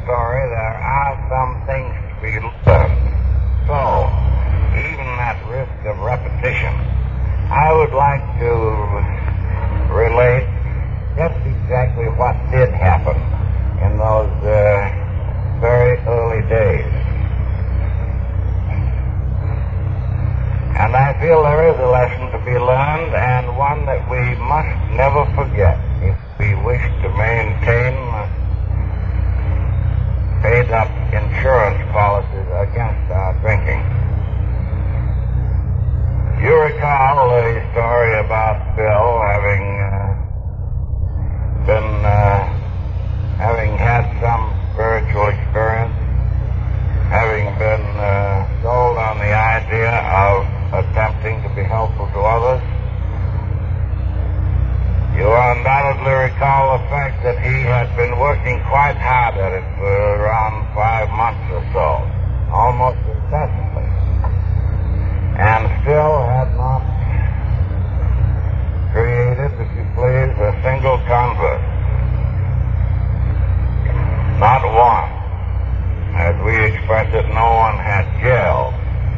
story, there are some things to be learned. So, even at risk of repetition, I would like to relate just exactly what did happen in those very early days. And I feel there is a lesson to be learned, and one that we must never forget if we wish to maintain paid-up insurance policies against our drinking. You recall the story about Bill having had some spiritual experience, having been sold on the idea of attempting to be helpful to others. You undoubtedly recall the fact that he had been working quite hard at it for around 5 months or so, almost incessantly, and still had not created, if you please, a single convert. Not one. As we express it, no one had jailed.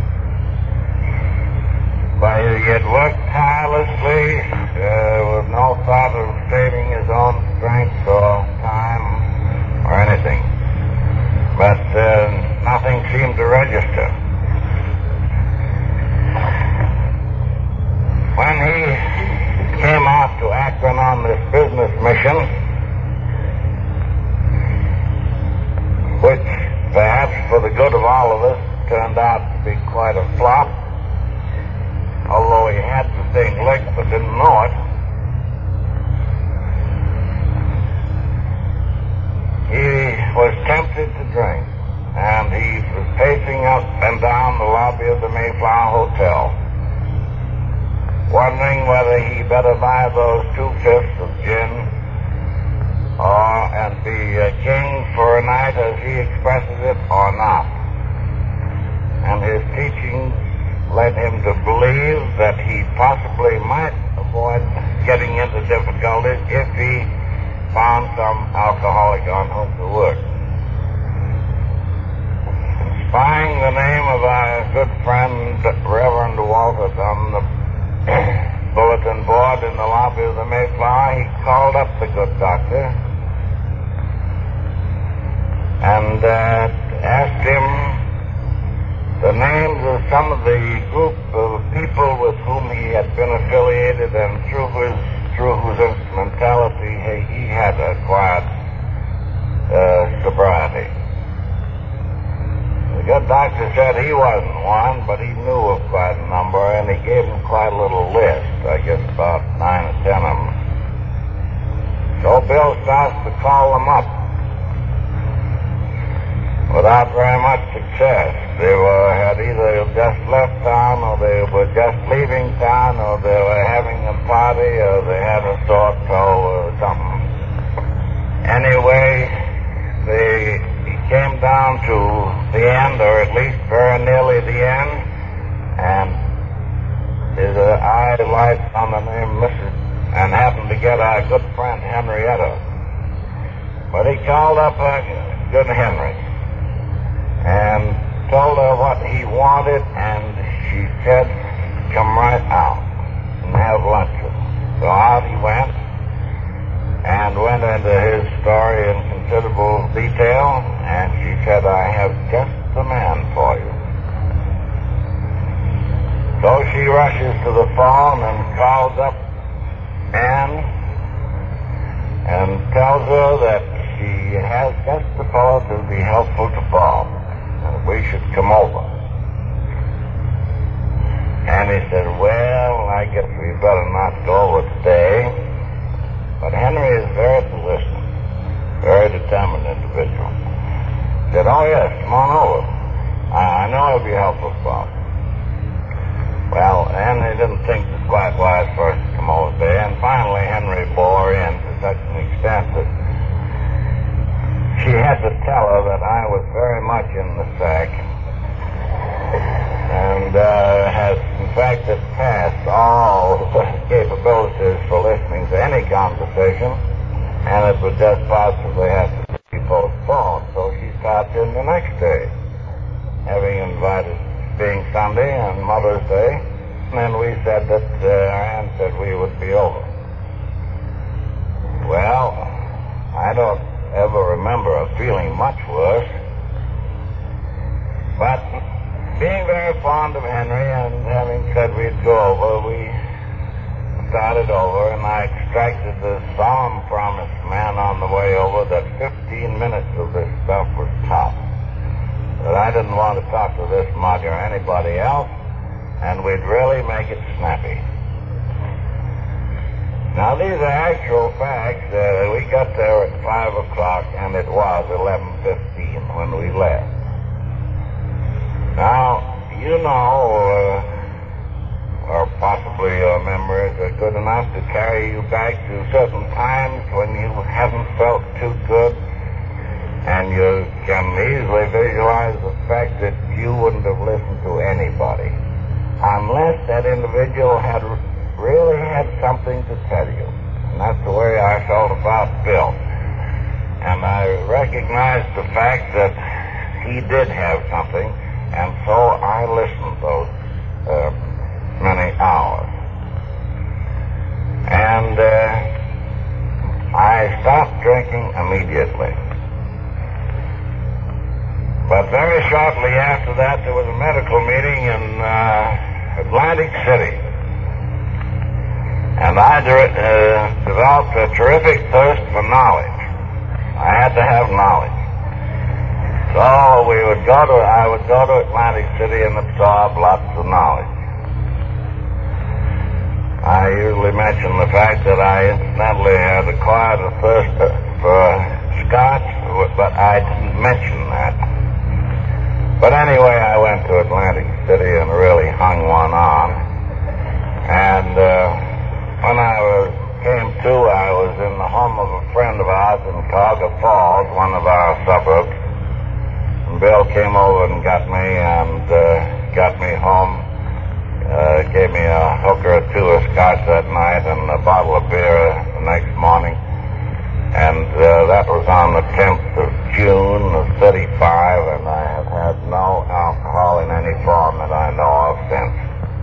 But he had worked tirelessly with no thought of saving his own strength or time or anything. But nothing seemed to register. When he came out to Akron on this business mission, which perhaps for the good of all of us turned out to be quite a flop, although he had the thing licked but didn't know it, he was tempted to drink, and he was pacing up and down the lobby of the Mayflower Hotel, wondering whether he better buy those 2/5 of gin and be king for a night, as he expresses it, or not. And his teachings led him to believe that he possibly might avoid getting into difficulties if he found some alcoholic on whom to work. Spying the name of our good friend Reverend Walters on the bulletin board in the lobby of the Mayflower, he called up the good doctor and asked him the names of some of the group of people with whom he had been affiliated and through whose instrumentality he had acquired sobriety. The good doctor said he wasn't one, but he knew of quite a number, and he gave him quite a little list, I guess about 9 or 10 of them. So Bill starts to call them up without very much success. They had either just left town, or they were just leaving town, or they were having a party, or they had a sore toe or something. Anyway, he came down to the end, or at least very nearly the end, and his eye lights on the name Mrs. and happened to get our good friend Henrietta. But he called up good Henry and told her what he wanted, and she said, come right out and have lunch with him. So out he went, and went into his story in considerable detail, and she said, I have just the man for you. So she rushes to the phone and calls up Anne and tells her that she has just the fellow to be helpful to Bob, and we should come over. And he said, well, I guess we better not go over today. But Henry is very persistent, very determined individual. He said, oh yes, come on over. I know he'll be helpful to Bob. Well, Henry didn't think it was quite wise for us to come over there, and finally Henry bore in to such an extent that she had to tell her that I was very much in the sack, and has in fact passed all capabilities for listening to any conversation, and it would just possibly have to be postponed. So she Sunday and Mother's Day, and then we said that Ann said we would be over. Well, I don't ever remember her feeling much worse, but being very fond of Henry and having said we'd go over, we started over, and I extracted the solemn promise from Ann on the way over that 15 minutes of this stuff was top. That I didn't want to talk to this mug or anybody else, and we'd really make it snappy. Now, these are actual facts. We got there at 5 o'clock, and it was 11:15 when we left. Now, you know, or possibly your memories are good enough to carry you back to certain times when you haven't felt too good, and you can easily visualize the fact that you wouldn't have listened to anybody unless that individual had really had something to tell you. And that's the way I felt about Bill. And I recognized the fact that he did have something, and so I listened those many hours. And I stopped drinking immediately. But very shortly after that, there was a medical meeting in Atlantic City. And I developed a terrific thirst for knowledge. I had to have knowledge. So I would go to Atlantic City and absorb lots of knowledge. I usually mention the fact that I incidentally had acquired a thirst for Scotch, but I didn't mention that. But anyway, I went to Atlantic City and really hung one on. And when I came to, I was in the home of a friend of ours in Cuyahoga Falls, one of our suburbs. And Bill came over and got me home. Gave me a hooker or two of Scotch that night and a bottle of beer the next morning. And that was on the 10th of June of 35, and I have had no alcohol in any form that I know of since.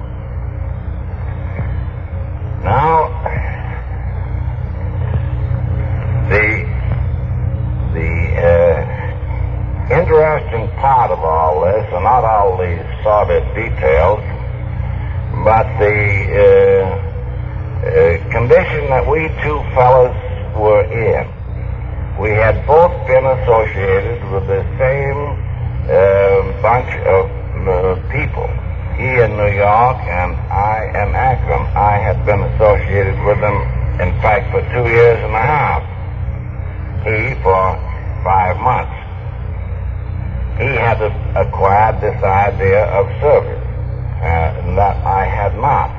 Now, the interesting part of all this are not all these sordid details, but the condition that we two fellows were in. We had both been associated with the same bunch of people. He in New York and I in Akron. I had been associated with them, in fact, for 2 years and a half. He for 5 months. He had acquired this idea of service, and that I had not.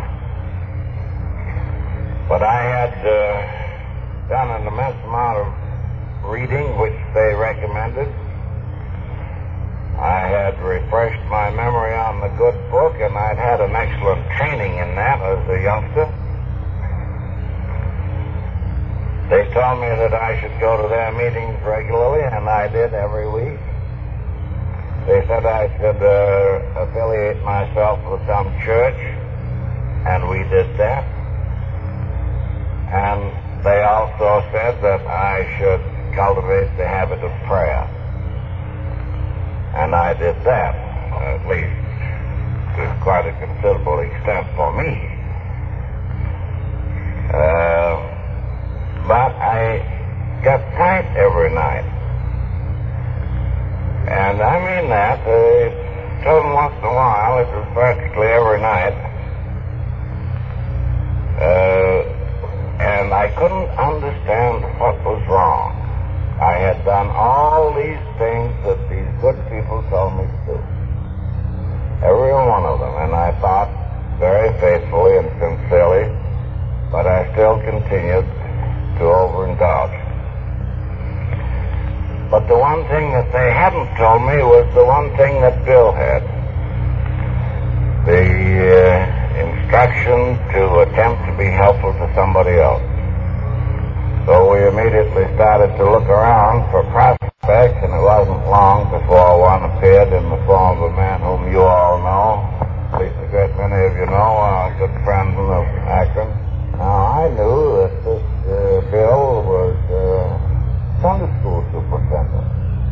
But I had done an immense amount of reading, which they recommended. I had refreshed my memory on the good book, and I'd had an excellent training in that as a youngster. They told me that I should go to their meetings regularly, and I did every week. They said I should affiliate myself with some church, and we did that. And they also said that I should cultivate the habit of prayer. And I did that, at least to quite a considerable extent for me. But I got tight every night. And I mean that. Told them once in a while, it was practically every night. And I couldn't understand what was wrong. I had done all these things that these good people told me to do. Every one of them. And I thought very faithfully and sincerely, but I still continued to overindulge. But the one thing that they hadn't told me was the one thing that Bill had. The instruction to attempt to be helpful to somebody else. So we immediately started to look around for prospects, and it wasn't long before one appeared in the form of a man whom you all know, Sunday school superintendent.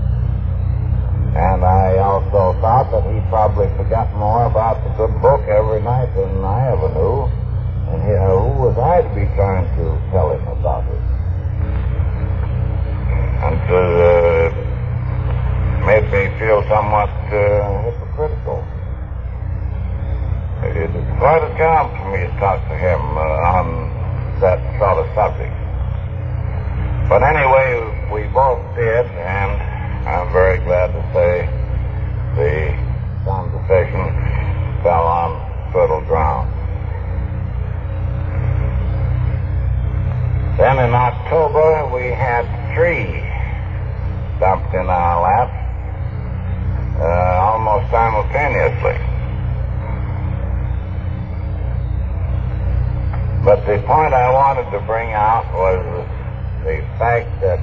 And I also thought that he probably forgot more about the good book every night than I ever knew. And who was I to be trying to tell him about it? And it made me feel somewhat hypocritical. It is quite a job for me to talk to him on that sort of subject. But anyway, we both did, and I'm very glad to say the conversation fell on fertile ground. Then in October, we had 3 dumped in our laps almost simultaneously. But the point I wanted to bring out was the fact that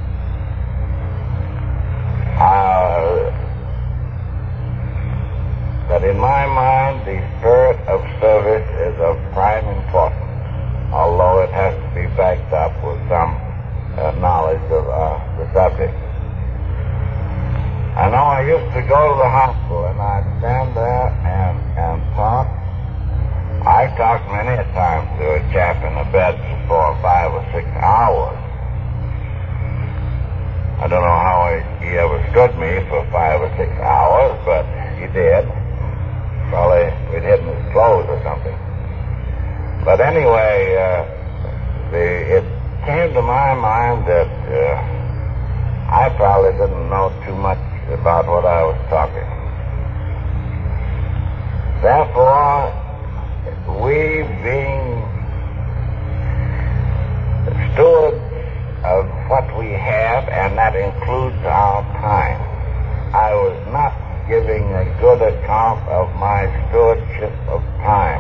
in my mind the spirit of service is of prime importance, although it has to be backed up with some knowledge of the subject. I know I used to go to the hospital and I'd stand there and talk. I talked many a time to a chap in a bed for 4 or 5 or 6 hours. I don't know how he ever stood me for 5 or 6 hours, but he did. Probably we'd hidden his clothes or something. But anyway, it came to my mind that I probably didn't know too much about what I was talking. Therefore, we being stewards of what we have, and that includes our time, I was not giving a good account of my stewardship of time.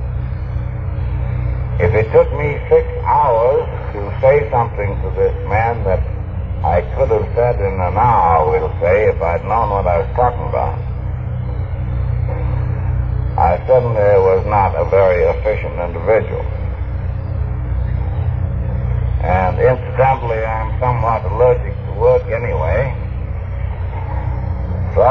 If it took me 6 hours to say something to this man that I could have said in an hour, we'll say, if I'd known what I was talking about, I certainly was not a very efficient individual. And incidentally, I'm somewhat allergic to work anyway. So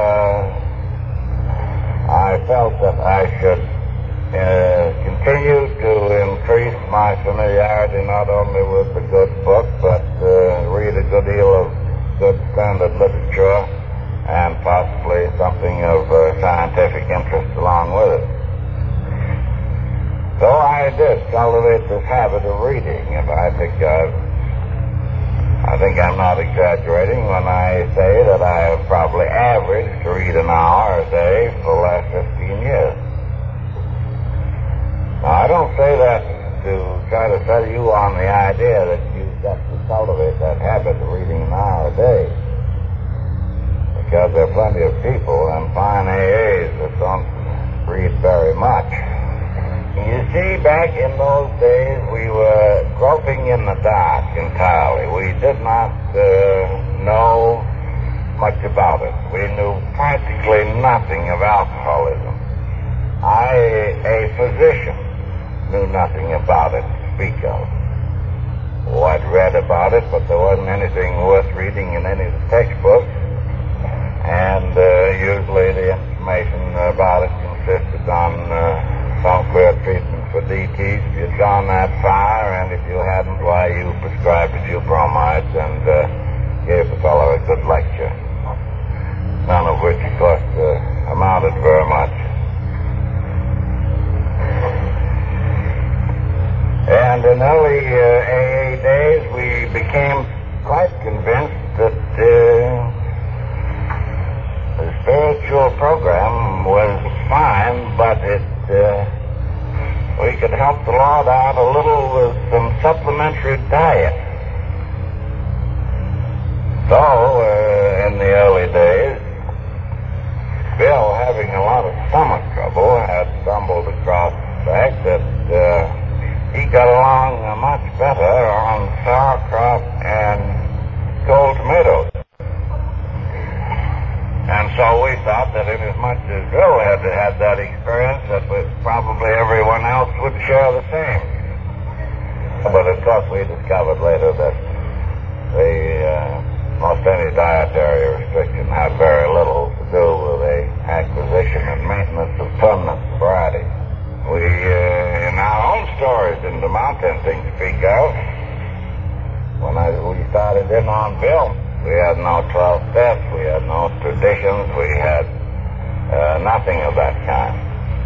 I felt that I should continue to increase my familiarity not only with the good book, but read a good deal of good standard literature and possibly something of scientific interest along with it. So I did cultivate this habit of reading, and I think I'm not exaggerating when I say that I have probably averaged to read an hour a day for the last 15 years. Now, I don't say that to try to sell you on the idea that you've got to cultivate that habit of reading an hour a day, because there are plenty of people and fine AAs that don't read very much. You see, back in those days, we were groping in the dark entirely. We did not know much about it. We knew practically nothing of alcoholism. A physician, knew nothing about it to speak of. Oh, I'd read about it, but there wasn't anything worth reading in any of the textbooks. And usually the information about it consisted on some clear treatment for DTs if you'd gone that far, and if you hadn't, why, you prescribed a few bromides and gave the fellow a good lecture. None of which, of course, amounted very much. And in early AA days, we became quite convinced that the spiritual program was fine, but we could help the Lord out a little with some supplementary diet. So, in the early days, Bill, having a lot of stomach trouble, had stumbled across the fact that he got along much better on sauerkraut and cold tomatoes. And so we thought that inasmuch as Bill had that experience, that probably everyone else would share the same. But of course we discovered later that most any dietary restriction had very little to do with the acquisition and maintenance of permanent sobriety. We, in our own stories, didn't amount to anything to speak of. When we started in on film, we had no 12 steps, we had no traditions, we had nothing of that kind.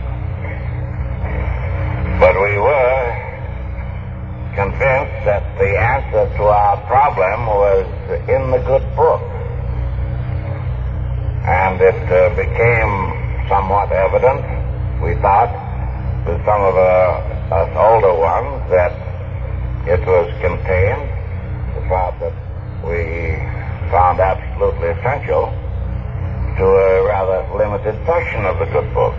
But we were convinced that the answer to our problem was in the good book. And it became somewhat evident, we thought, to some of us older ones, that it was contained, the fact that we found absolutely essential, to a rather limited section of the good book.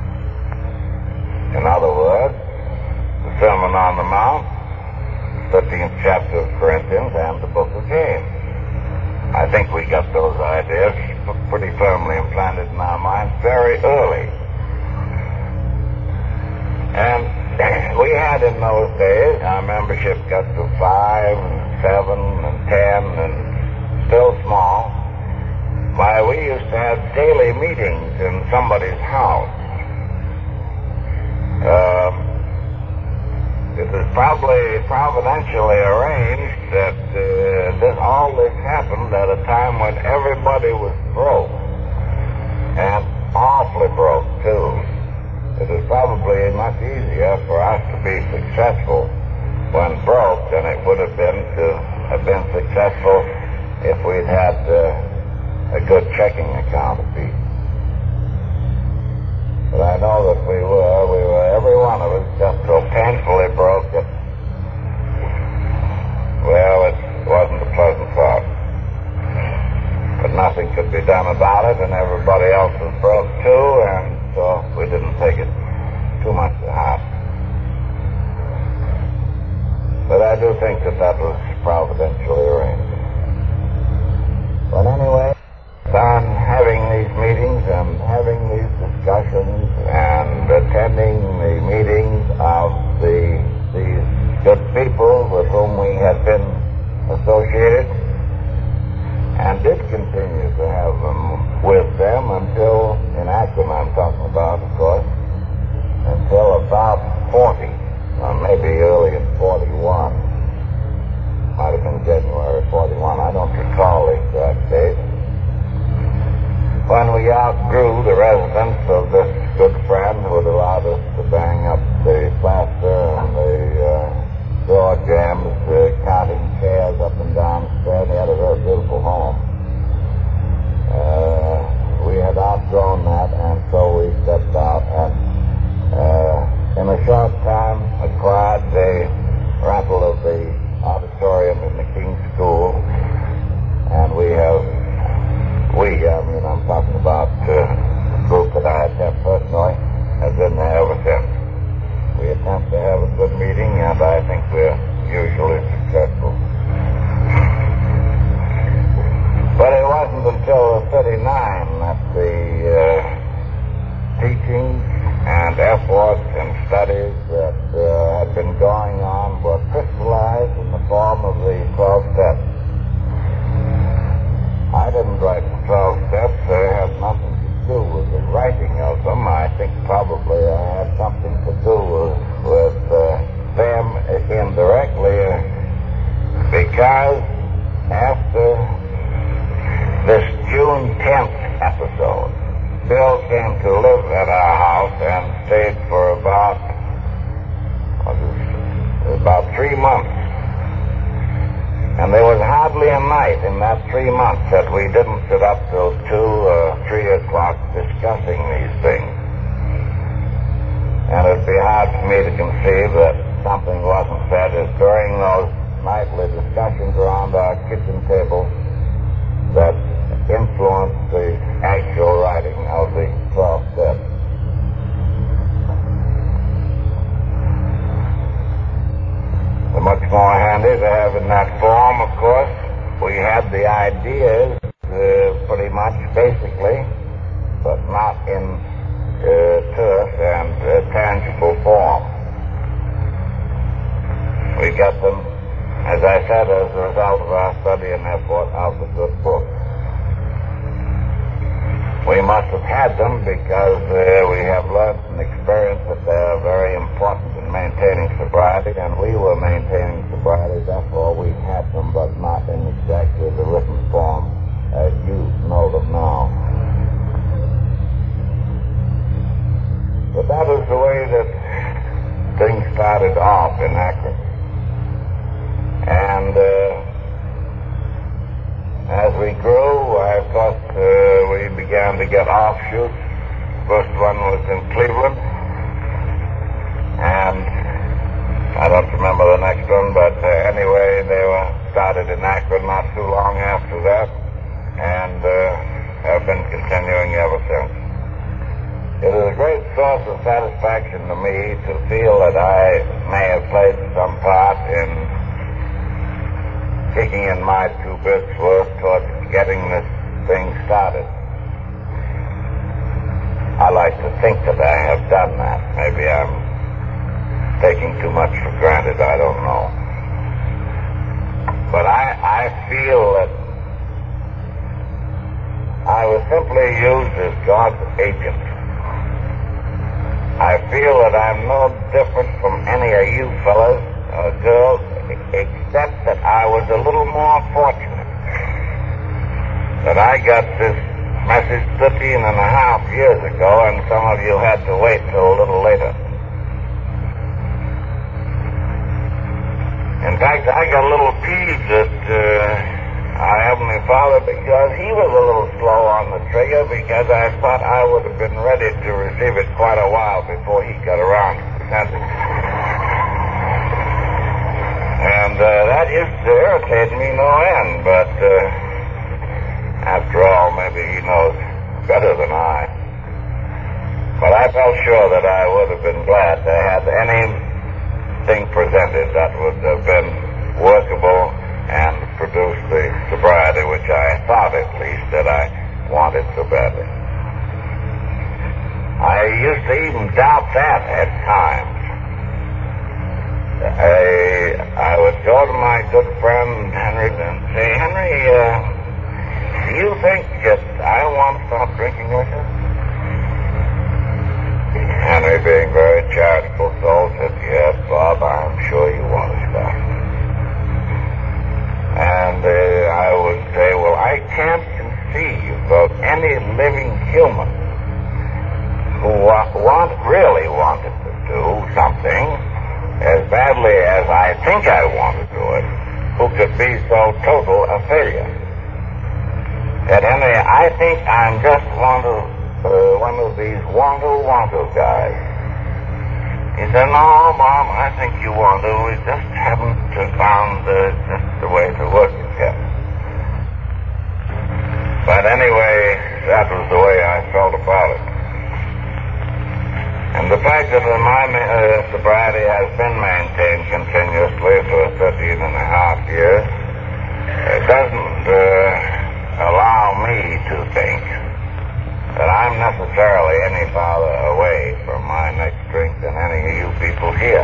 In other words, the Sermon on the Mount, 13th chapter of Corinthians, and the book of James. I think we got those ideas pretty firmly implanted in our minds very early. And we had in those days, our membership got to 5 and 7 and 10 and still small. Why, we used to have daily meetings in somebody's house. It was probably providentially arranged that all this happened at a time when everybody was broke, and awfully broke, too. It was probably much easier for us to be successful when broke than it would have been to have been successful if we'd had a good checking account of peace. But I know that we were, every one of us, just so painfully broke that, well, it wasn't a pleasant thought. But nothing could be done about it, and everybody else was broke too, and so we didn't take it too much to heart. But I do think that was providentially arranged. But anyway, on having these meetings and having these discussions and attending the meetings of these good people with whom we had been associated, and did continue to have them with them until, in Akron I'm talking about, of course, until about 40, or maybe early in 41. Might have been January 41. I don't recall the exact date. When we outgrew the residence of this good friend who had allowed us to bang up the plaster and the door jambs, counting chairs up and down the stair, and he had a very beautiful home. We had outgrown that, and so we stepped out, and in a short time acquired the rental of the auditorium in the King's School, and I'm talking about the group that I attend personally, has been there ever since. We attempt to have a good meeting, and I think we're usually successful. But it wasn't until 39 that the teachings and efforts and studies that had been going on were crystallized in the form of the 12 steps. I didn't write the 12 steps. They had nothing to do with the writing of them. I think probably I had something to do with them indirectly, because after this June 10th episode, Bill came to live at our house and stayed for about 3 months. And there was hardly a night in that 3 months that we didn't sit up till 2 or 3 o'clock discussing these things. And it'd be hard for me to conceive that something wasn't said as during those nightly discussions around our kitchen table that influenced the actual writing of the 12 steps. Much more handy to have in that form, of course. We had the ideas pretty much basically, but not in terse and tangible form. We got them as I said, as a result of our study and effort of the good book. We must have had them because we have learned and experienced that they're very important in maintaining sobriety, and we were maintaining sobriety, therefore we had them, but not in exactly the written form as you know them now. But that was the way that things started off in Akron. And as we grew, of course, we began to get offshoots. First one was in Cleveland, and I don't remember the next one, but anyway, they were started in Akron not too long after that, and have been continuing ever since. It is a great source of satisfaction to me to feel that I may have played some part in kicking in my 2 bits worth towards getting this thing started. I like to think that I have done that. Maybe I'm taking too much for granted, I don't know. But I feel that I was simply used as God's agent. I feel that I'm no different from any of you fellas or girls, except that I was a little more fortunate. That I got this message 13 and a half years ago, and some of you had to wait till a little later. In fact, I got a little peeved at our Heavenly Father because he was a little slow on the trigger, because I thought I would have been ready to receive it quite a while before he got around to present it. And that used to irritate me no end, but after all, maybe he knows better than I. But I felt sure that I would have been glad to have anything presented that would have been workable and produced the sobriety which I thought, at least, that I wanted so badly. I used to even doubt that at times. I would go to my good friend Henry and say, Henry, do you think that I want to stop drinking with you? Henry, being very charitable soul, said, yes, Bob, I'm sure you want to stop. And I would say, well, I can't conceive of any living human who really wanted to do something as badly as I think I want to do it, who could be so total a failure. At any rate, I think I'm just one of these want-to guys. He said, no, Mom, I think you want to. We just haven't found just the way to work it yet. But anyway, that was the way I felt about it. And the fact that my sobriety has been maintained continuously for 13 and a half years doesn't allow me to think that I'm necessarily any farther away from my next drink than any of you people here.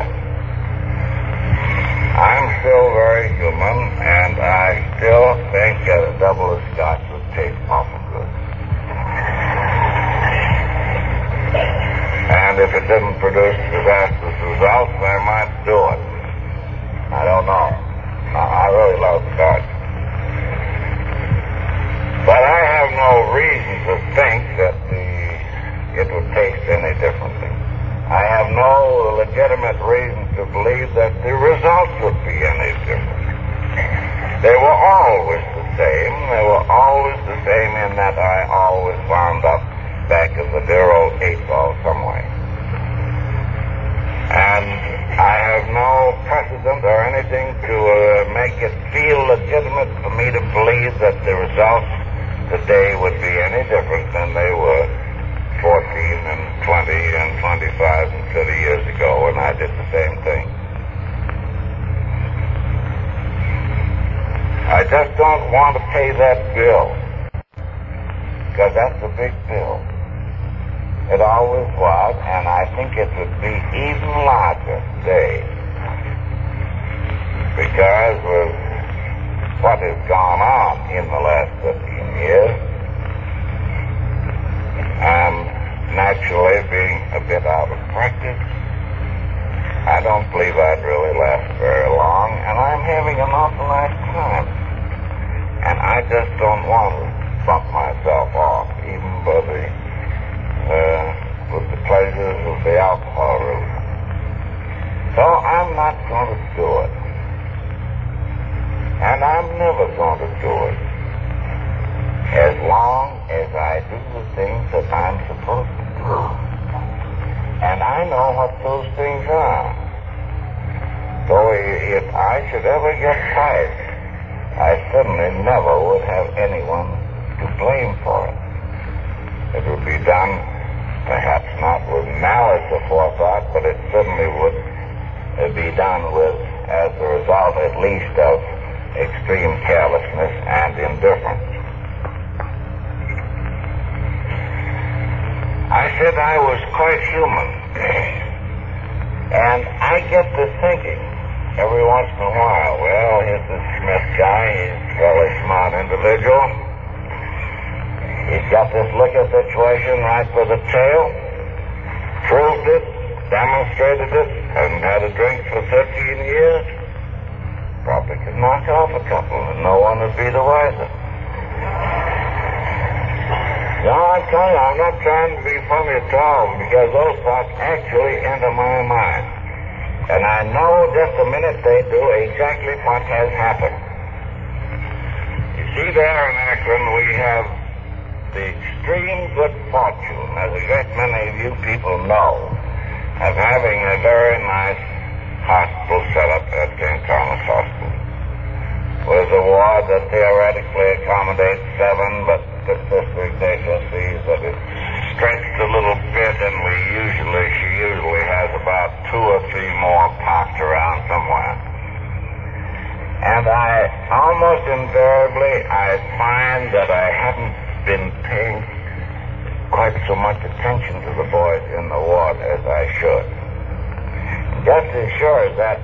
I'm still very human, and I still think that a double of scotch would taste awful good. And if it didn't produce disastrous results, I might do it. I don't know. I really love scotch. But I have no reason to think that it would taste any differently. I have no legitimate reason to believe that the results would be any different. They were always the same. They were always the same in that I always wound up back in the dear old 8-ball some way. And I have no precedent or anything to make it feel legitimate for me to believe that the results today would be any different than they were 14 and 20 and 25 and 30 years ago when I did the same thing. I just don't want to pay that bill, because that's a big bill. It always was, and I think it would be even larger today because with what has gone on in the last 15 years, and naturally being a bit out of practice, I don't believe I'd really last very long, and I'm having an awful nice time. And I just don't want to bump myself off, even with the pleasures of the alcohol route. So I'm not going to do it. And I'm never going to do it as long as I do the things that I'm supposed to do. And I know what those things are. So if I should ever get tired, I certainly never would have anyone to blame for it. It would be done, perhaps not with malice or forethought, but it certainly would be done with, as a result at least of extreme carelessness and indifference. I said I was quite human. And I get to thinking every once in a while, well, here's this Smith guy, he's a fairly smart individual. He's got this liquor situation right by the tail, proved it, demonstrated it, hasn't had a drink for 13 years. Probably could knock off a couple and no one would be the wiser. No, I tell you, I'm not trying to be funny at all, because those thoughts actually enter my mind. And I know just the minute they do exactly what has happened. You see, there in Akron, we have the extreme good fortune, as a great many of you people know, of having a very nice hospital set up at St. Thomas Hospital, with a ward that theoretically accommodates 7, but the Sister Ignatia sees that it's stretched a little bit, and she usually has about 2 or 3 more parked around somewhere. And almost invariably, I find that I haven't been paying quite so much attention to the boys in the ward as I should. Just as sure as that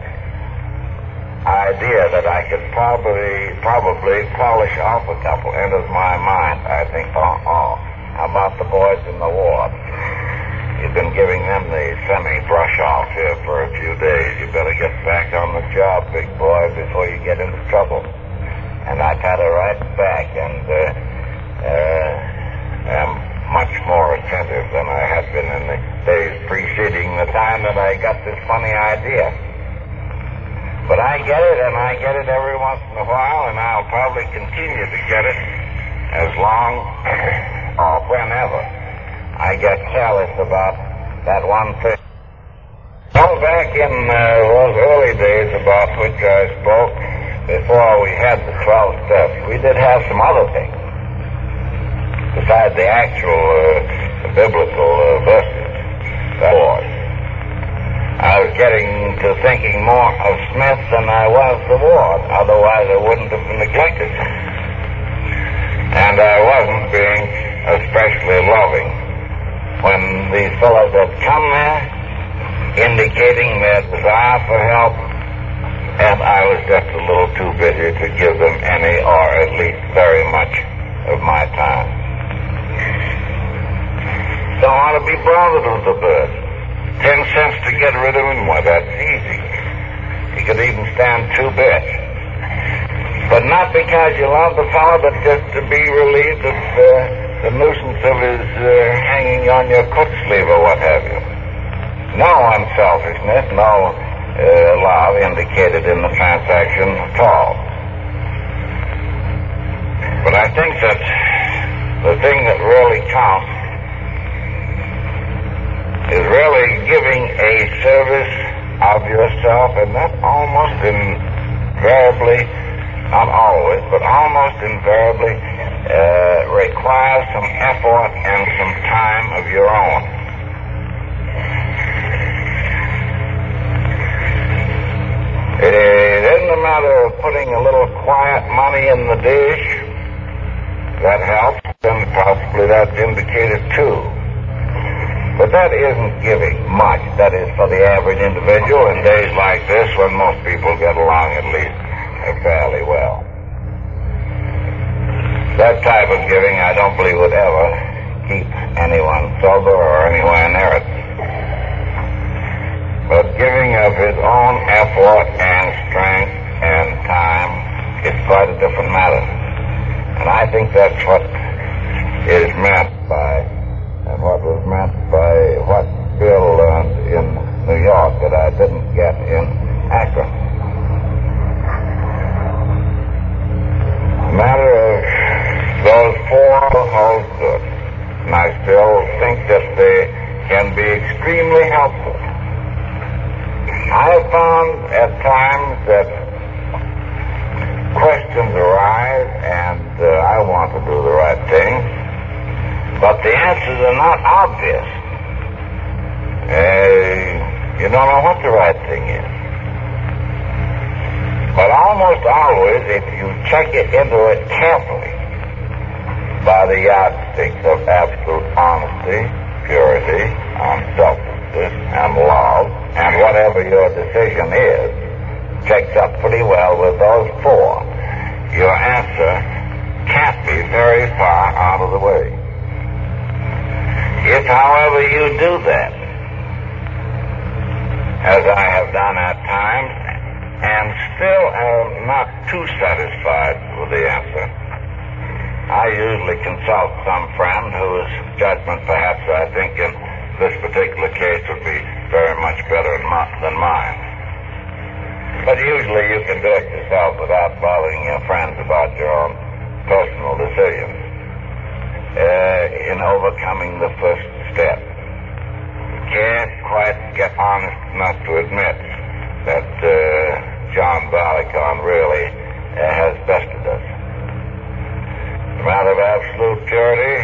idea that I could probably polish off a couple enters my mind, I think, how about the boys in the ward? You've been giving them the semi-brush off here for a few days. You better get back on the job, big boy, before you get into trouble. And I pat her right back and am much more attentive than I had been in the days preceding the time that I got this funny idea. But I get it, and I get it every once in a while, and I'll probably continue to get it as long or whenever I get careless about that one thing. Well, back in those early days about which I spoke, before we had the 12 steps, we did have some other things besides the actual biblical verses. That was. I was getting to thinking more of Smith than I was the ward. Otherwise, I wouldn't have neglected him. And I wasn't being especially loving when these fellows had come there, indicating their desire for help, and I was just a little too busy to give them any, or at least very much, of my time. Don't want to be bothered with the bird. 10 cents to get rid of him, well, that's easy. He could even stand 2 bits. But not because you love the fellow, but just to be relieved of the nuisance of his hanging on your coat sleeve or what have you. No unselfishness, no love indicated in the transaction at all. But I think that the thing that really counts is really giving a service of yourself, and that almost invariably, not always, but almost invariably requires some effort and some time of your own. It isn't a matter of putting a little quiet money in the dish. That helps, and possibly that's indicated too. But that isn't giving much. That is for the average individual in days like this when most people get along at least fairly well. That type of giving I don't believe would ever keep anyone sober or anywhere near it. But giving of his own effort and strength and time is quite a different matter. And I think that's what is meant by, and what was meant by what Bill learned in New York that I didn't get in Akron. The matter of those four holds good. And I still think that they can be extremely helpful. I have found at times that questions arise and I want to do the right thing, but the answers are not obvious. You don't know what the right thing is. But almost always, if you check into it carefully by the yardsticks of absolute honesty, purity, unselfishness, and love, and whatever your decision is, checks up pretty well with those four, your answer can't be very far out of the way. If, however, you do that, as I have done at times, and still am not too satisfied with the answer, I usually consult some friend whose judgment perhaps I think in this particular case would be very much better than mine. But usually you can do it yourself without bothering your friends about your own personal decisions. In overcoming the first step, can't quite get honest enough to admit that John Barleycorn really has bested us. The matter of absolute purity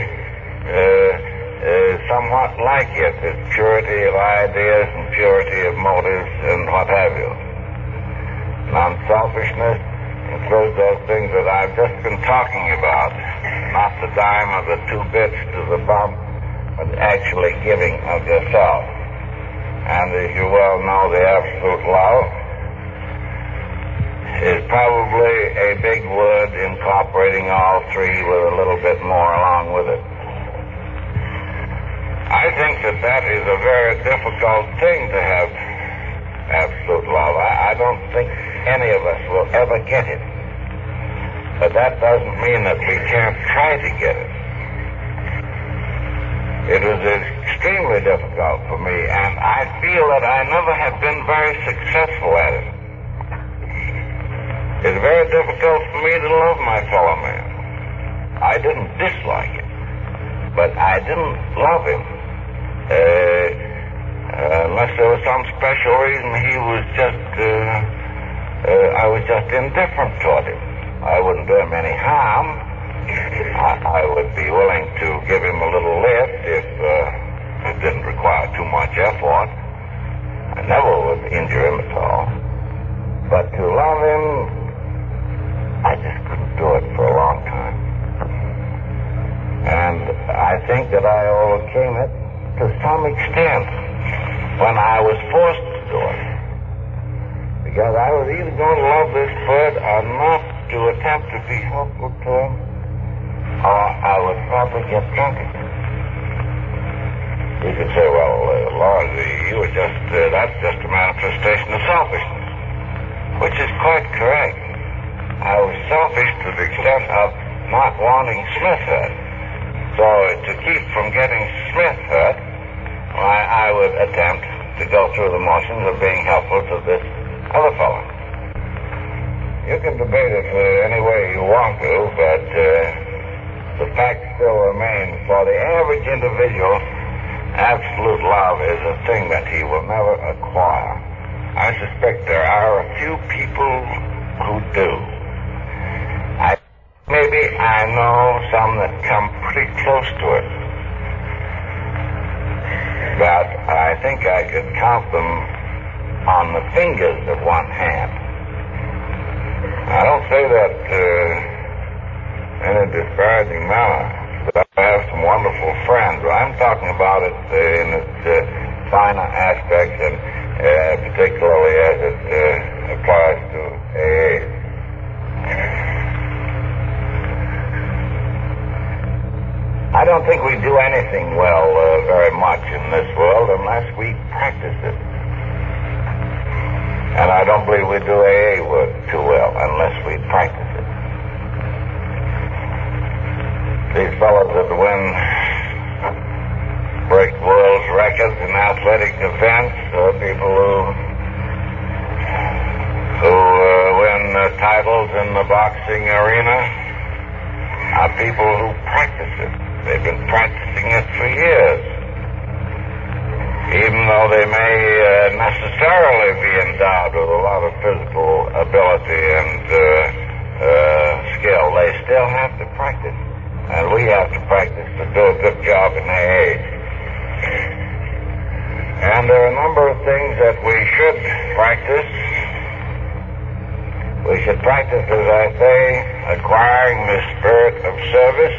is somewhat like it. It's purity of ideas and purity of motives and what have you. Non-selfishness includes those things that I've just been talking about, not the dime of the 2 bits to the bump, but actually giving of yourself. And as you well know, the absolute love is probably a big word incorporating all three with a little bit more along with it. I think that is a very difficult thing to have absolute love. I don't think any of us will ever get it. But that doesn't mean that we can't try to get it. It was extremely difficult for me, and I feel that I never have been very successful at it. It's very difficult for me to love my fellow man. I didn't dislike him, but I didn't love him. Unless there was some special reason, I was just indifferent toward him. I wouldn't do him any harm. I would be willing to give him a little lift if it didn't require too much effort. I never would injure him at all. But to love him, I just couldn't do it for a long time. And I think that I overcame it to some extent when I was forced to do it. Because I was either going to love this bird or not to attempt to be helpful to him, or I would probably get drunk again. You could say, well, Lord, that's just a manifestation of selfishness, which is quite correct. I was selfish to the extent of not wanting Smith hurt. So to keep from getting Smith hurt, I would attempt to go through the motions of being helpful to this other fellow. You can debate it any way you want to, but the fact still remains, for the average individual, absolute love is a thing that he will never acquire. I suspect there are a few people who do. Maybe I know some that come pretty close to it. But I think I could count them on the fingers of one hand. I don't say that in a disparaging manner. I have some wonderful friends, but I'm talking about it in its finer aspects, and particularly as it applies to AA. I don't think we do anything well very much in this world unless we practice it. And I don't believe we do AA work too well unless we practice it. These fellows that break world records in athletic events, people who win titles in the boxing arena, are people who practice it. They've been practicing it for years. Even though they may necessarily be endowed with a lot of physical ability and skill, they still have to practice. And we have to practice to do a good job in AA. And there are a number of things that we should practice. We should practice, as I say, acquiring the spirit of service.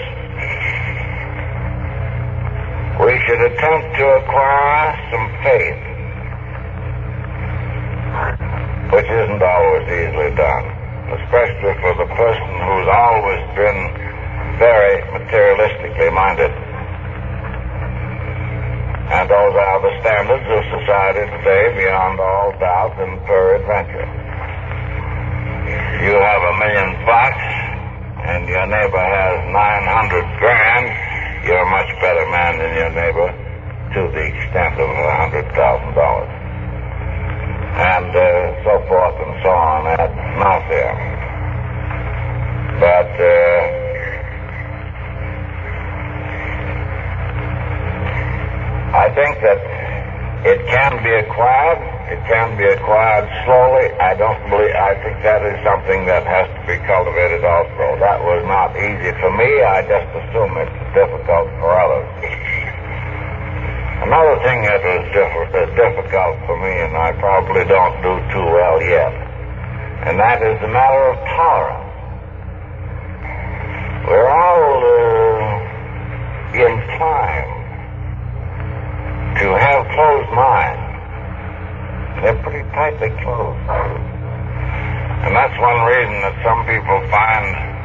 We should attempt to acquire some faith, which isn't always easily done, especially for the person who's always been very materialistically minded. And those are the standards of society today beyond all doubt and peradventure. You have $1 million and your neighbor has 900 grand, you're a much better man than your neighbor to the extent of $100,000. And so forth and so on ad nauseam. But I think that it can be acquired. It can be acquired slowly. I think that is something that has to be cultivated also. That was not easy for me. I just assume it's difficult for others. Another thing that was difficult for me, and I probably don't do too well yet, and that is the matter of tolerance. We're all inclined to have closed minds. They're pretty tightly closed. And that's one reason that some people find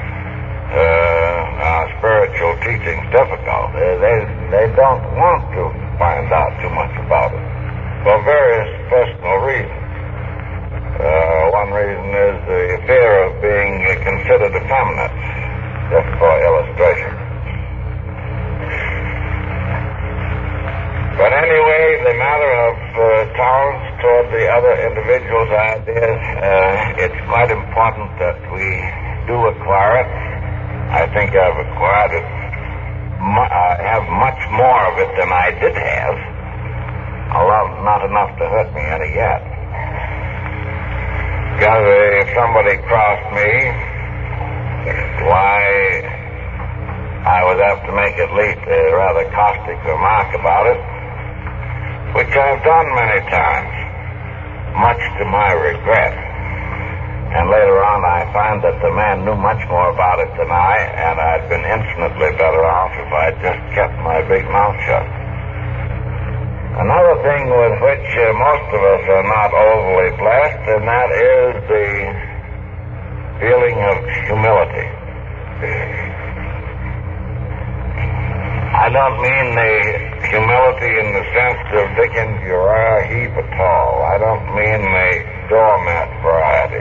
spiritual teachings difficult. They don't want to find out too much about it for various personal reasons. One reason is the fear of being considered effeminate, just for illustration. But anyway, the matter of tolerance toward the other individual's ideas, it's quite important that we do acquire it. I think I've acquired it. I have much more of it than I did have, although not enough to hurt me any yet. Because if somebody crossed me, why, I would have to make at least a rather caustic remark about it, which I've done many times, much to my regret. And later on I find that the man knew much more about it than I, and I'd been infinitely better off if I'd just kept my big mouth shut. Another thing with which most of us are not overly blessed, and that is the feeling of humility. I don't mean the humility in the sense of Dickens Uriah Heep at all. I don't mean the doormat variety.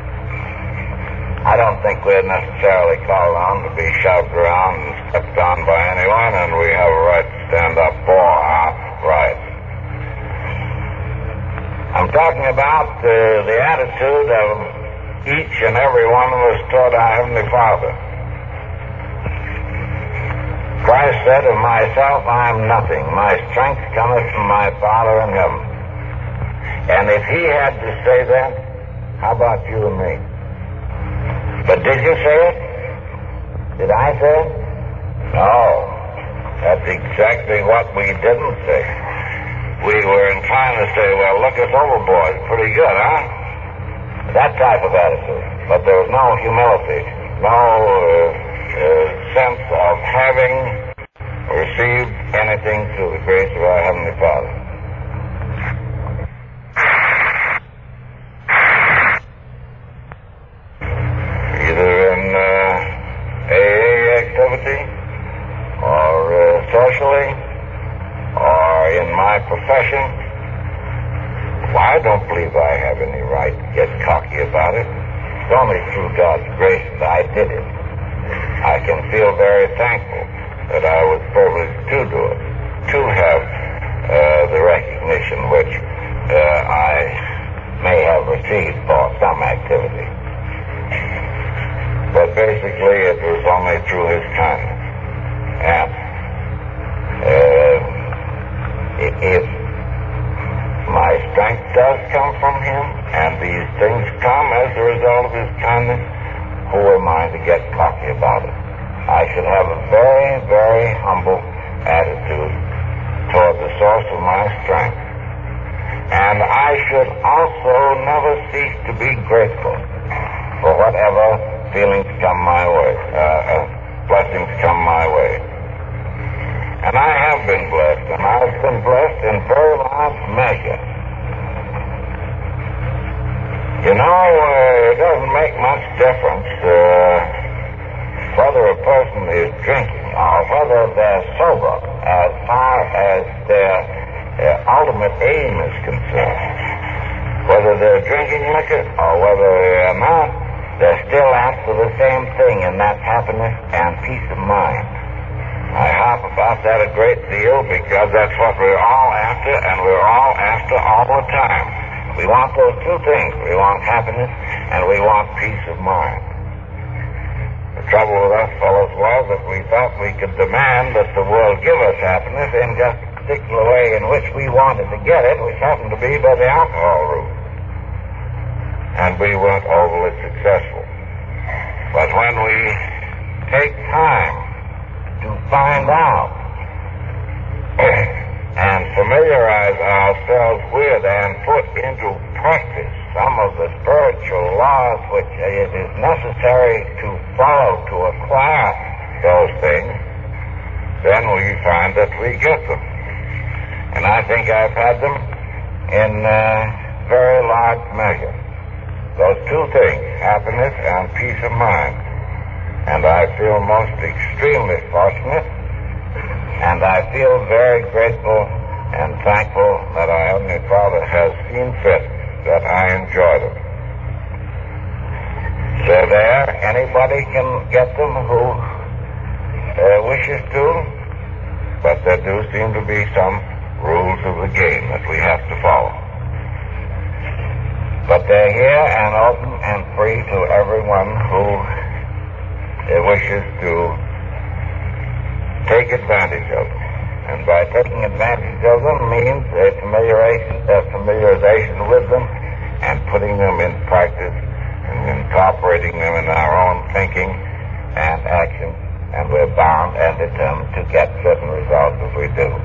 I don't think we're necessarily called on to be shoved around and stepped on by anyone, and we have a right to stand up for our rights. I'm talking about the attitude of each and every one of us toward our Heavenly Father. Christ said, "Of myself I am nothing. My strength cometh from my Father in heaven." And if he had to say that, how about you and me? But did you say it? Did I say it? No. That's exactly what we didn't say. We were inclined to say, well, look us overboard. Pretty good, huh? That type of attitude. But there was no humility, no sense of having received any pointing to the grace of our Heavenly Father. Either in AA activity, or socially, or in my profession, well, I don't believe I have any right to get cocky about it. It's only through God's grace that I did it. I can feel very thankful that I was privileged to do it, to have the recognition which I may have received for some activity. But basically it was only through His kindness. And if my strength does come from Him, and these things come as a result of His kindness, who am I to get cocky about it? I should have a very, very humble attitude toward the source of my strength. And I should also never cease to be grateful for whatever feelings come my way, blessings come my way. And I have been blessed, and I've been blessed in very large measure. You know, it doesn't make much difference whether a person is drinking or whether they're sober as far as their ultimate aim is concerned. Whether they're drinking liquor or whether they're not, they're still after the same thing, and that's happiness and peace of mind. I harp about that a great deal because that's what we're all after, and we're all after all the time. We want those two things. We want happiness and we want peace of mind. The trouble with us fellows was that we thought we could demand that the world give us happiness in just a particular way in which we wanted to get it, which happened to be by the alcohol route. And we weren't overly successful. But when we take time to find out and familiarize ourselves with and put into practice some of the spiritual laws which it is necessary to follow to acquire those things, then we find that we get them. And I think I've had them in very large measure. Those two things, happiness and peace of mind. And I feel most extremely fortunate, and I feel very grateful and thankful that our Heavenly Father has seen fit that I enjoy them. So there, anybody can get them who wishes to, but there do seem to be some rules of the game that we have to follow. But they're here and open and free to everyone who wishes to take advantage of them. And by taking advantage of them means a familiarization with them and putting them in practice and incorporating them in our own thinking and action, and we're bound and determined to get certain results if we do.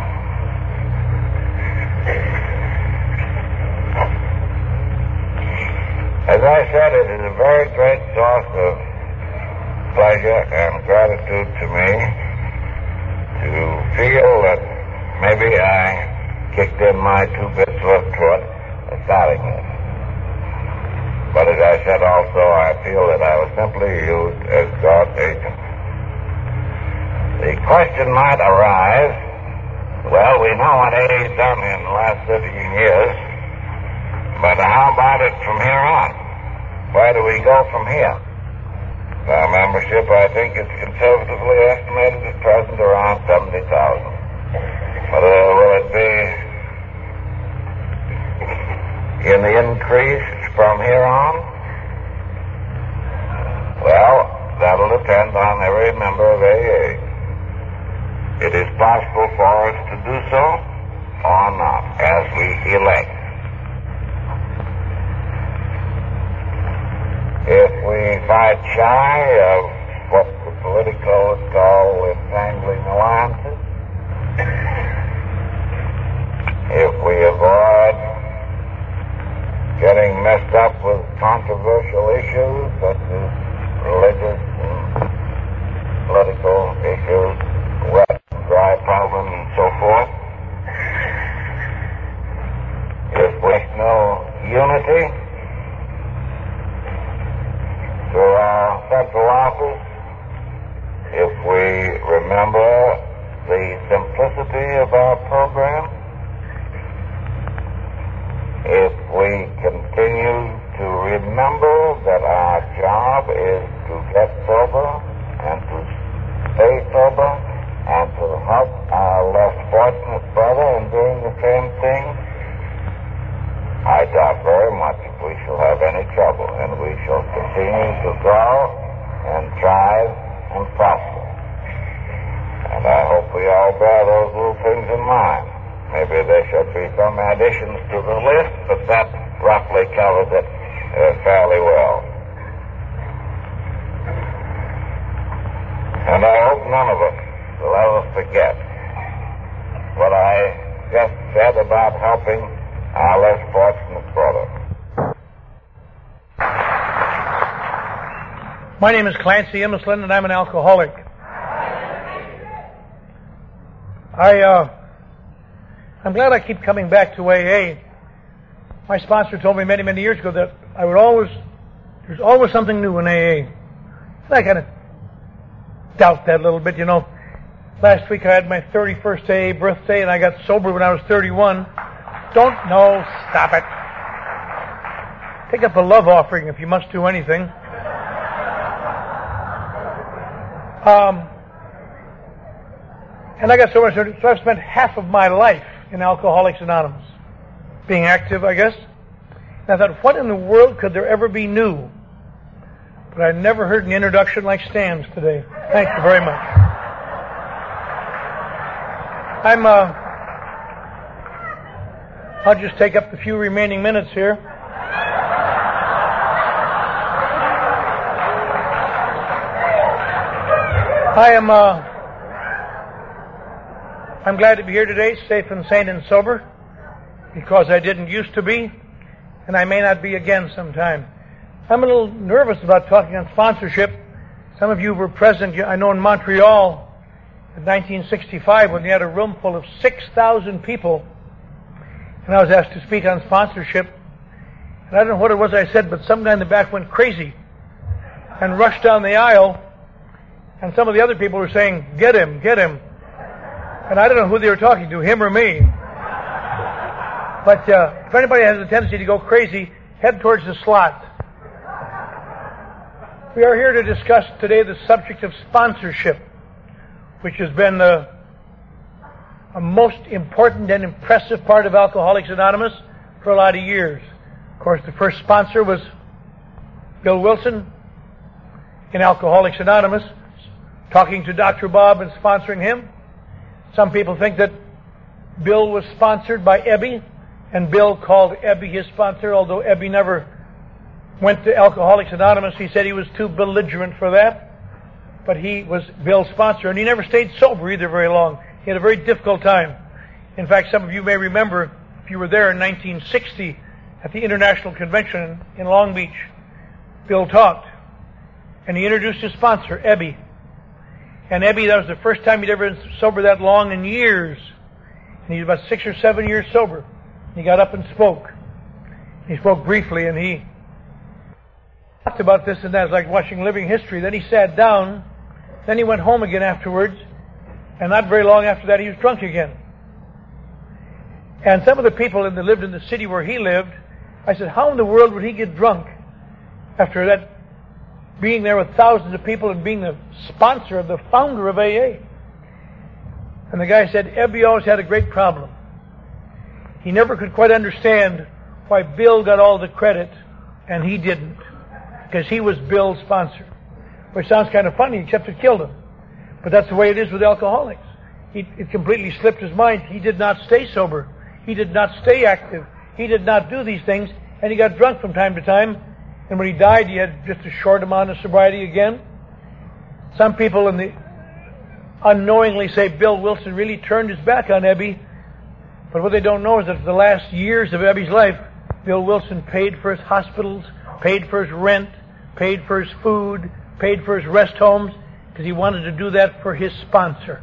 As I said, it is a very great source of pleasure and gratitude to me to feel that maybe I kicked in my 2 bits worth toward starting this. But as I said also, I feel that I was simply used as God's agent. The question might arise, well, we know what AA's done in the last 15 years, but how about it from here on? Where do we go from here? Our membership, I think, is conservatively estimated at present around 70,000. But will it be in the increase from here on? Well, that'll depend on every member of AA. It is possible for us to do so or not, as we elect. If we fight shy of what the politicos call entangling alliances, if we avoid getting messed up with controversial issues such as religious and political issues, wet, dry problems, if we remember the simplicity of our program, if we continue to remember that our job is to get sober and to stay sober and to help our less fortunate brother in doing the same thing, I doubt very much if we shall have any trouble, and we shall continue to grow and thrive and prosper. And I hope we all bear those little things in mind. Maybe there should be some additions to the list, but that roughly covers it fairly well. And I hope none of us will ever forget what I just said about helping our less fortunate brother. My name is Clancy Imislund, and I'm an alcoholic. I'm glad I keep coming back to AA. My sponsor told me many, many years ago that there's always something new in AA. And I kind of doubt that a little bit, you know. Last week I had my 31st AA birthday, and I got sober when I was 31. Stop it. Take up a love offering if you must do anything. And I got so much, so I've spent half of my life in Alcoholics Anonymous, being active, I guess. And I thought, what in the world could there ever be new? But I never heard an introduction like Stan's today. Thank you very much. I'll just take up the few remaining minutes here. I'm glad to be here today, safe and sane and sober, because I didn't used to be, and I may not be again sometime. I'm a little nervous about talking on sponsorship. Some of you were present, I know, in Montreal in 1965 when they had a room full of 6,000 people, and I was asked to speak on sponsorship. And I don't know what it was I said, but some guy in the back went crazy and rushed down the aisle, and some of the other people were saying, "Get him, get him." And I don't know who they were talking to, him or me. But if anybody has a tendency to go crazy, head towards the slot. We are here to discuss today the subject of sponsorship, which has been a most important and impressive part of Alcoholics Anonymous for a lot of years. Of course, the first sponsor was Bill Wilson in Alcoholics Anonymous, talking to Dr. Bob and sponsoring him. Some people think that Bill was sponsored by Ebby, and Bill called Ebby his sponsor, although Ebby never went to Alcoholics Anonymous. He said he was too belligerent for that, but he was Bill's sponsor, and he never stayed sober either very long. He had a very difficult time. In fact, some of you may remember, if you were there in 1960 at the International Convention in Long Beach, Bill talked, and he introduced his sponsor, Ebby. And Ebby, that was the first time he'd ever been sober that long in years. And he was about 6 or 7 years sober. He got up and spoke. He spoke briefly, and he talked about this and that. It was like watching living history. Then he sat down. Then he went home again afterwards. And not very long after that, he was drunk again. And some of the people that lived in the city where he lived, I said, how in the world would he get drunk after that, being there with thousands of people and being the sponsor of the founder of AA? And the guy said, Ebby always had a great problem. He never could quite understand why Bill got all the credit and he didn't, because he was Bill's sponsor. Which sounds kind of funny, except it killed him. But that's the way it is with alcoholics. It completely slipped his mind. He did not stay sober. He did not stay active. He did not do these things, and he got drunk from time to time. And when he died, he had just a short amount of sobriety again. Some people unknowingly say Bill Wilson really turned his back on Ebby. But what they don't know is that for the last years of Ebby's life, Bill Wilson paid for his hospitals, paid for his rent, paid for his food, paid for his rest homes, because he wanted to do that for his sponsor.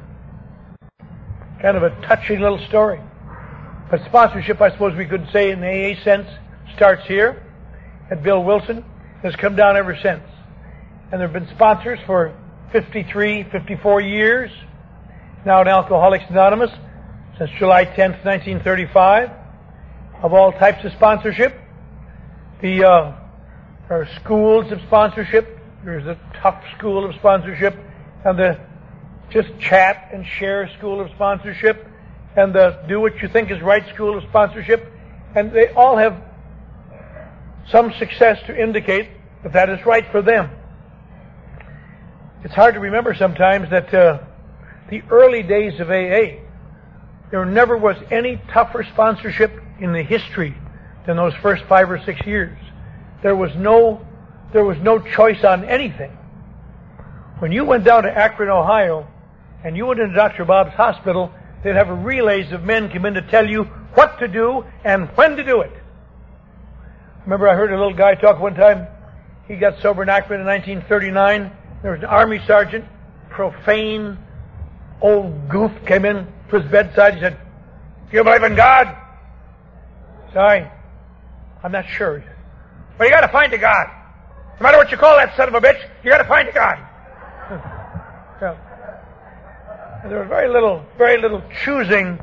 Kind of a touching little story. But sponsorship, I suppose we could say in the AA sense, starts here at Bill Wilson, has come down ever since. And there have been sponsors for 54 years now in Alcoholics Anonymous, since July 10th, 1935, of all types of sponsorship. There are schools of sponsorship. There's a tough school of sponsorship, and the just chat and share school of sponsorship, and the do what you think is right school of sponsorship, and they all have some success to indicate that that is right for them. It's hard to remember sometimes that the early days of AA, there never was any tougher sponsorship in the history than those first 5 or 6 years. There was no choice on anything. When you went down to Akron, Ohio, and you went into Dr. Bob's hospital, they'd have relays of men come in to tell you what to do and when to do it. Remember, I heard a little guy talk one time. He got sober in Akron in 1939. There was an army sergeant, profane old goof, came in to his bedside. He said, "Do you believe in God?" "Sorry, I'm not sure." "Well, you got to find a God. No matter what you call that son of a bitch, you got to find a God." Yeah. And there was very little choosing.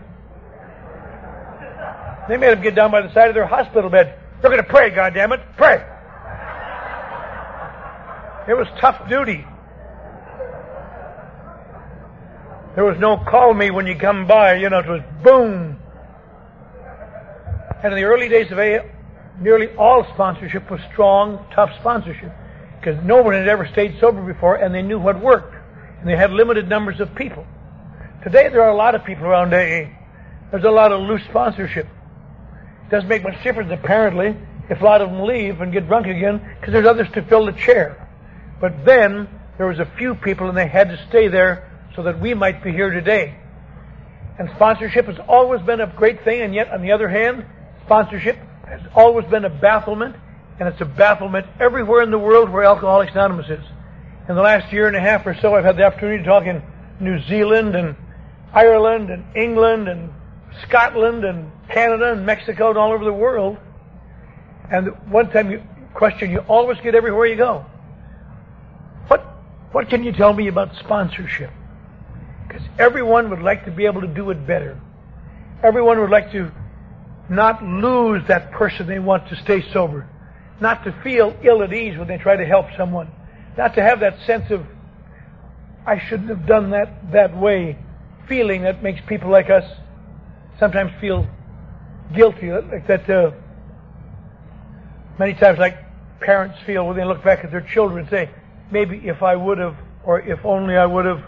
They made him get down by the side of their hospital bed. "We're going to pray, goddammit, pray." It was tough duty. There was no call me when you come by, it was boom. And in the early days of AA, nearly all sponsorship was strong, tough sponsorship, because no one had ever stayed sober before, and they knew what worked, and they had limited numbers of people. Today there are a lot of people around AA. There's a lot of loose sponsorship. It doesn't make much difference, apparently, if a lot of them leave and get drunk again, because there's others to fill the chair. But then there was a few people, and they had to stay there so that we might be here today. And sponsorship has always been a great thing, and yet, on the other hand, sponsorship has always been a bafflement, and it's a bafflement everywhere in the world where Alcoholics Anonymous is. In the last year and a half or so, I've had the opportunity to talk in New Zealand and Ireland and England and Scotland and Canada and Mexico and all over the world. And one question you always get everywhere you go: What can you tell me about sponsorship? Because everyone would like to be able to do it better. Everyone would like to not lose that person they want to stay sober. Not to feel ill at ease when they try to help someone. Not to have that sense of, "I shouldn't have done that way," feeling that makes people like us sometimes feel guilty. Like that, many times like parents feel when they look back at their children and say, "Maybe if I would have, or if only I would have."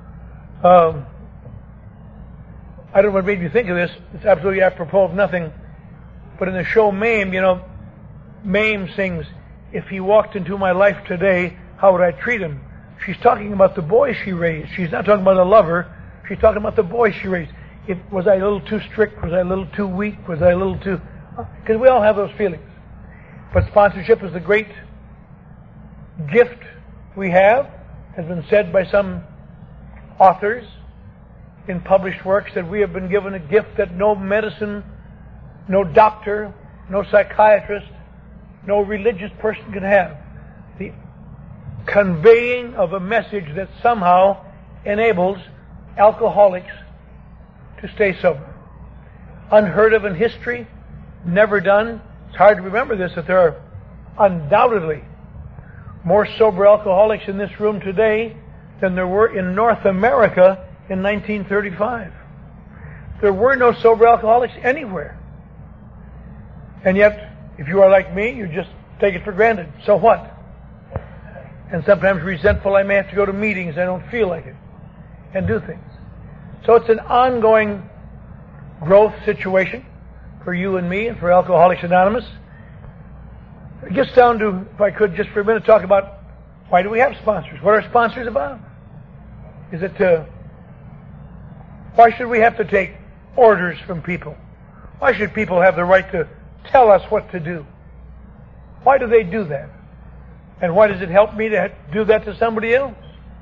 I don't know what made me think of this. It's absolutely apropos of nothing. But in the show Mame, Mame sings, "If he walked into my life today, how would I treat him?" She's talking about the boy she raised. She's not talking about a lover. She's talking about the boy she raised. Was I a little too strict? Was I a little too weak? Was I a little too... Because we all have those feelings. But sponsorship is the great gift we have. Has been said by some authors in published works that we have been given a gift that no medicine, no doctor, no psychiatrist, no religious person can have. The conveying of a message that somehow enables alcoholics to stay sober. Unheard of in history, never done. It's hard to remember this, that there are undoubtedly more sober alcoholics in this room today than there were in North America in 1935. There were no sober alcoholics anywhere. And yet, if you are like me, you just take it for granted. So what? And sometimes resentful, I may have to go to meetings, I don't feel like it, and do things. So it's an ongoing growth situation for you and me and for Alcoholics Anonymous. It gets down to, if I could just for a minute talk about, why do we have sponsors? What are sponsors about? Is it why should we have to take orders from people? Why should people have the right to tell us what to do? Why do they do that? And why does it help me to do that to somebody else?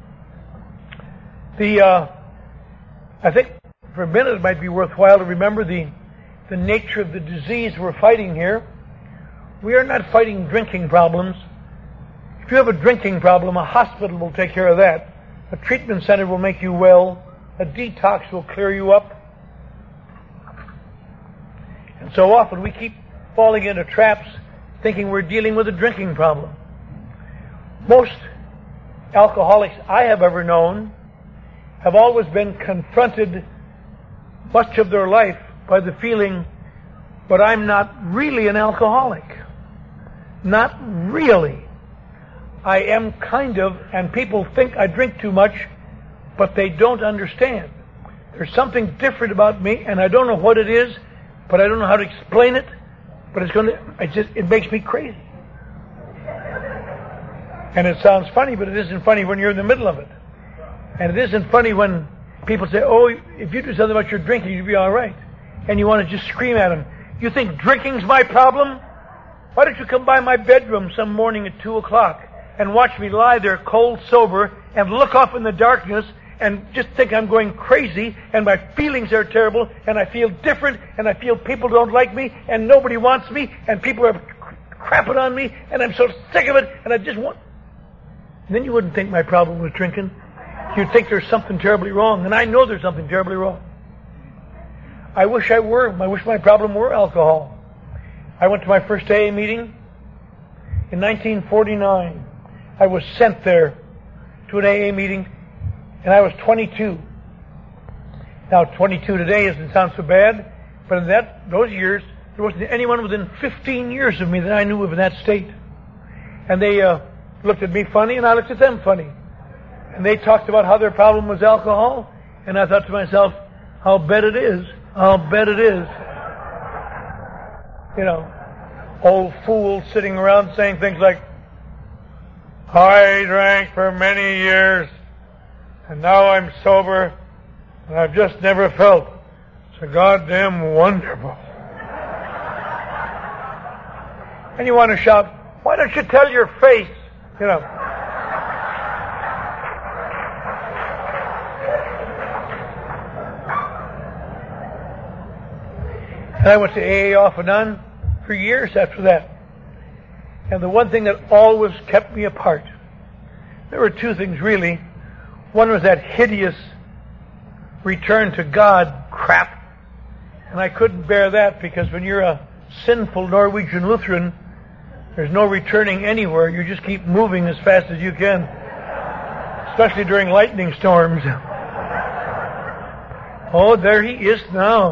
I think for a minute it might be worthwhile to remember the nature of the disease we're fighting here. We are not fighting drinking problems. If you have a drinking problem, a hospital will take care of that. A treatment center will make you well. A detox will clear you up. And so often we keep falling into traps thinking we're dealing with a drinking problem. Most alcoholics I have ever known have always been confronted much of their life by the feeling, but I'm not really an alcoholic. Not really. I am kind of, and people think I drink too much, but they don't understand. There's something different about me, and I don't know what it is, but I don't know how to explain it, but it makes me crazy. And it sounds funny, but it isn't funny when you're in the middle of it. And it isn't funny when people say, oh, if you do something about your drinking, you'll be all right. And you want to just scream at them. You think drinking's my problem? Why don't you come by my bedroom some morning at 2 o'clock and watch me lie there cold sober and look off in the darkness and just think I'm going crazy and my feelings are terrible and I feel different and I feel people don't like me and nobody wants me and people are crapping on me and I'm so sick of it and I just want... And then you wouldn't think my problem was drinking. You'd think there's something terribly wrong, and I know there's something terribly wrong. I wish my problem were alcohol. I went to my first AA meeting in 1949. I was sent there to an AA meeting, and I was 22. Now, 22 today doesn't sound so bad, but in those years, there wasn't anyone within 15 years of me that I knew of in that state. And they looked at me funny, and I looked at them funny. And they talked about how their problem was alcohol, and I thought to myself, I'll bet it is. I'll bet it is. You know, old fools sitting around saying things like, I drank for many years, and now I'm sober, and I've just never felt so goddamn wonderful. And you want to shout, why don't you tell your face? You know. And I went to AA off and on for years after that. And the one thing that always kept me apart, there were two things really. One was that hideous return to God crap. And I couldn't bear that because when you're a sinful Norwegian Lutheran, there's no returning anywhere. You just keep moving as fast as you can, especially during lightning storms. Oh, there he is now.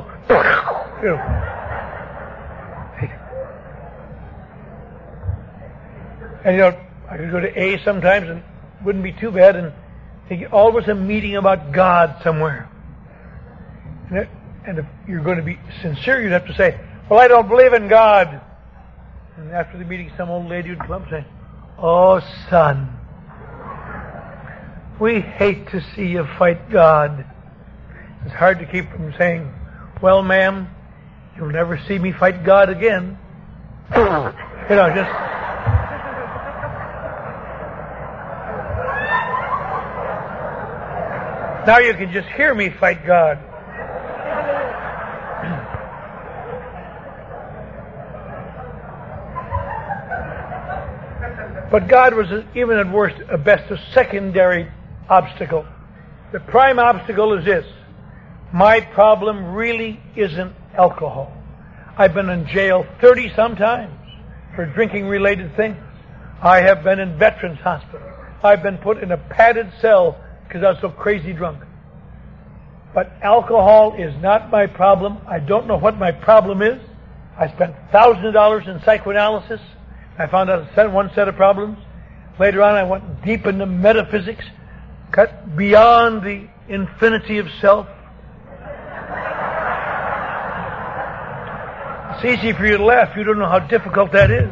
And you know, I could go to A sometimes and it wouldn't be too bad, and always a meeting about God somewhere. And if you're going to be sincere, you'd have to say, well, I don't believe in God. And after the meeting, some old lady would come up and say, oh, son, we hate to see you fight God. It's hard to keep from saying, well, ma'am, you'll never see me fight God again. You know, just... Now you can just hear me fight God. But God was, even at worst, at best, a secondary obstacle. The prime obstacle is this. My problem really isn't alcohol. I've been in jail 30-some times for drinking-related things. I have been in Veterans Hospital. I've been put in a padded cell because I was so crazy drunk. But alcohol is not my problem. I don't know what my problem is. I spent thousands of dollars in psychoanalysis. I found out one set of problems. Later on, I went deep into metaphysics, cut beyond the infinity of self. It's easy for you to laugh. You don't know how difficult that is.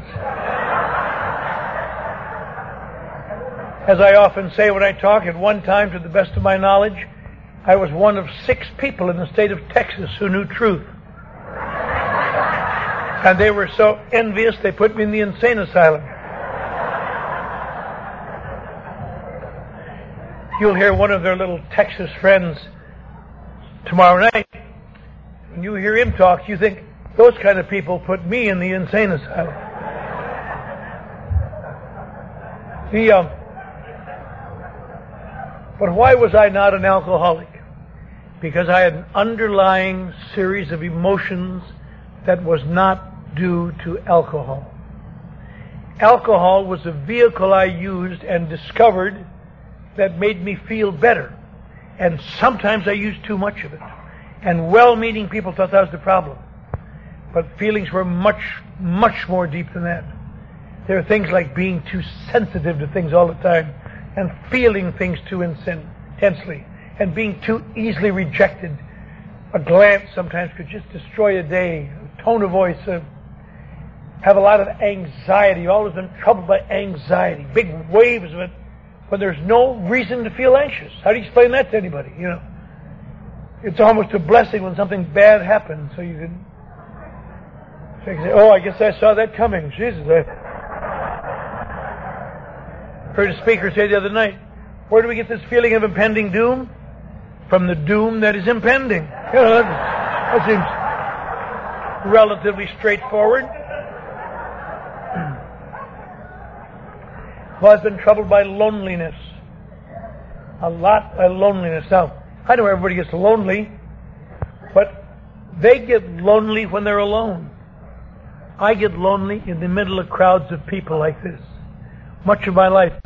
As I often say when I talk, at one time, to the best of my knowledge, I was one of 6 people in the state of Texas who knew truth. And they were so envious, they put me in the insane asylum. You'll hear one of their little Texas friends tomorrow night. When you hear him talk, you think, those kind of people put me in the insane asylum. But why was I not an alcoholic? Because I had an underlying series of emotions that was not due to alcohol. Alcohol was a vehicle I used and discovered that made me feel better. And sometimes I used too much of it. And well-meaning people thought that was the problem. But feelings were much, much more deep than that. There are things like being too sensitive to things all the time and feeling things too intensely and being too easily rejected. A glance sometimes could just destroy a day. A tone of voice, have a lot of anxiety. You've always been troubled by anxiety. Big waves of it when there's no reason to feel anxious. How do you explain that to anybody? You know, it's almost a blessing when something bad happens, so you can say, "Oh, I guess I saw that coming." Jesus, I heard a speaker say the other night, "Where do we get this feeling of impending doom? From the doom that is impending." You know, that seems relatively straightforward. Well, I've been troubled by loneliness. A lot by loneliness. Now, I know everybody gets lonely, but they get lonely when they're alone. I get lonely in the middle of crowds of people like this. Much of my life